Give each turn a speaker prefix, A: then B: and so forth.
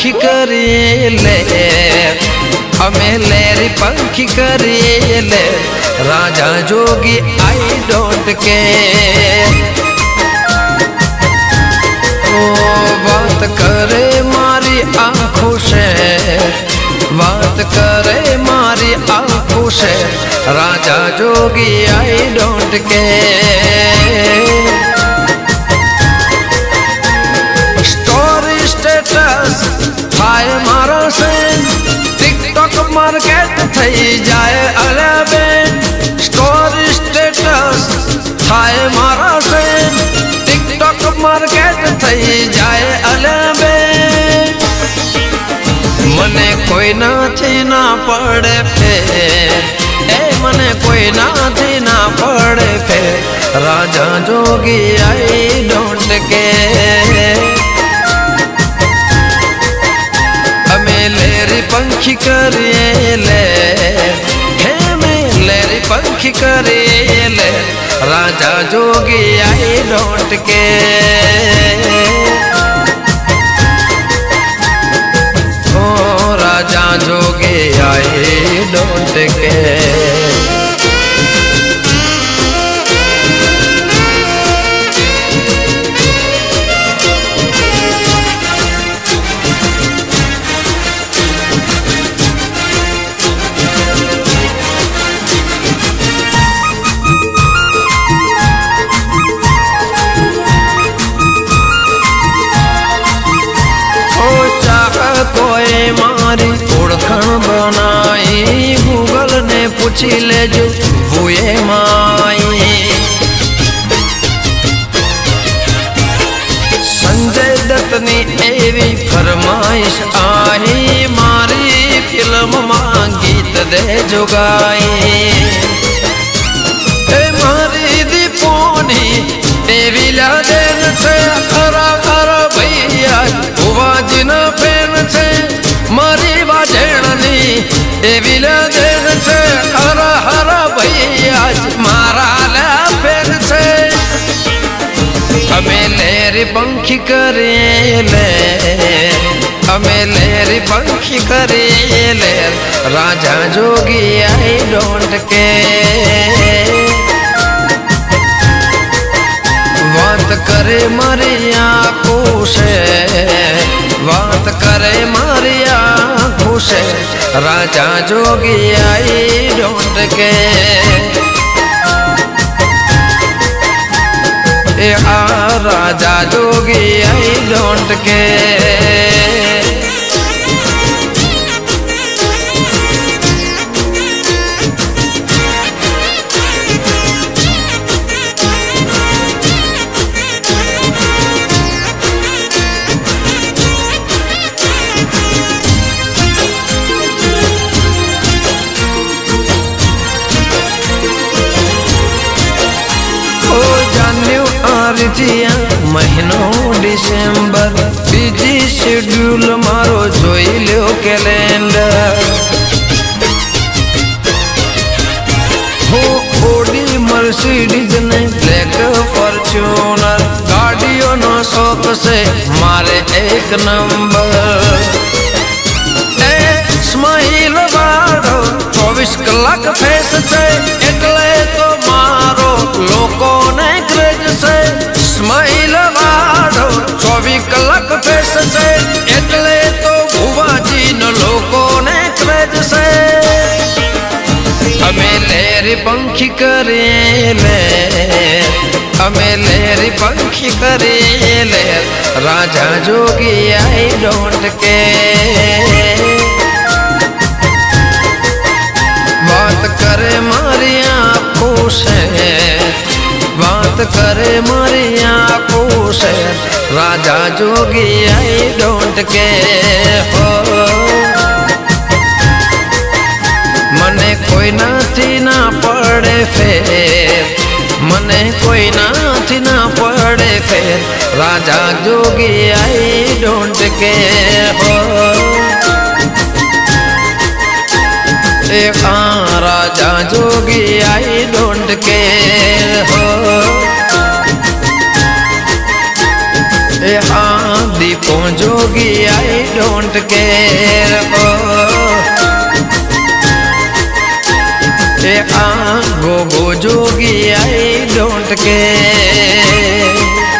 A: पंखी करेले हमें लेरी पंखी करेले राजा जोगी आई डोंट केयर। ओ बात करे मारी आंखों से, बात करे मारी आंखों से राजा जोगी I don't care. Story status थाय मारो से टिकटॉक मार्केट थई जाए 11। स्टोरी स्टेटस थाय मारो से टिकटॉक मार्केट थई जाए 11। मने कोई ना थी ना पड़े फेर, ए मने कोई ना थी ना पड़े फेर राजा जोगी आई डोंट केयर। हमें लेरी पंखी करेले हमें लेरी पंखी करेले राजा जोगी आई डोंट केयर। राजा जोगी आई डोंट केयर। कोई मारी ओळखण बनाई गूगल ने पूछी ले जो हुए माई। संजय दत्त ने एवी फरमाइश आई मारी फिल्म में गीत दे जो गाई। मारी दीपोनी एवी ला देन से खरा खरा भैया उवाजिना पेन से मारी बाजेणनी एवी ला देन से हरा हरा भैया मारा ला पेन से। हमें लेरी पंखी करेले हमें लेरी पंखी करेले राजा जोगी आई डोंट केयर। बात करे मारी आंखों से, बात करे मारी आंखों से राजा जोगी आई डोंट केयर। राजा जोगी आई डोंट केयर। महीनों डिसेम्बर बिजी शेड्यूल मारो जोई लो कैलेंडर। हो ओडी मर्सिडीज ने ब्लैक फॉर्च्यूनर गाड़ियों नो शौक से मारे एक नंबर। स्माइल बारो 24 कलाक फेस से एटले तो मारो लोगों ने क्रेज से। स्माइल बारो 24 कलाक फेस से एटले तो भुवाजी न लोगों ने क्रेज से। हमें लेरी पंखी करेले हमें लेरी पंखी करेले राजा जोगी आई डोंट केयर। बात करे मारी आंखों से, बात करे मारी आंखों से राजा जोगी आई डोंट केयर। मने कोई ना थी ना पड़े फेर, मने कोई ना थी ना पड़े फेर राजा जोगी आई डोंट केयर। राजा जोगी आई डोंट केयर। दीपों जोगी आई डोंट केयर गो जोगी आई डोंट केयर।